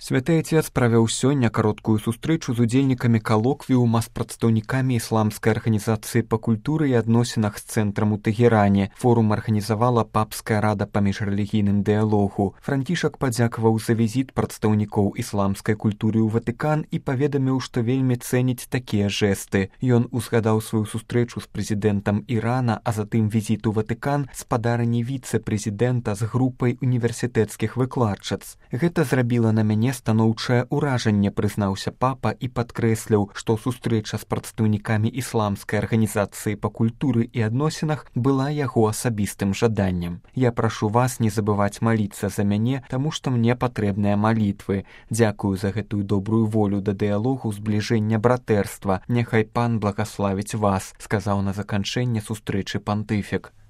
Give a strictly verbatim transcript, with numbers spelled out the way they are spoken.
Святы Отец правіў сёння кароткую сустрэчу з удзельнікамі калоквіума з прадстаўнікамі ісламскай арганізацыі па культуры і адносінах з цэнтрам у Тэгеране. Форум арганізавала папская рада па міжрэлігійным дыялогу. Францішак падзякаваў за візіт прадстаўнікоў ісламскай культуры ў Ватыкан і паведаміў, што вельмі цэніць такія жэсты. Ён узгадаў сваю сустрэчу з прэзідэнтам Ірана, а затым візіт у Ватыкан спадарні віцэ-прэзідэнта з групай універсітэцкіх выкладчыц. Гэта зрабіла на мяне станоўчае ўражанне, прызнаўся папа і падкрэсліў, што сустрэча з прадстаўнікамі ісламскай арганізацыі па культуры і адносінах была яго асабістым жаданнем. Я прашу вас не забываць маліцца за мяне, таму што мне патрэбныя малітвы. Дзякую за гэтую добрую волю да дыялогу, збліжэння, братэрства. Няхай пан благаславіць вас, сказаў на заканчэнне сустрэчы пантыфік.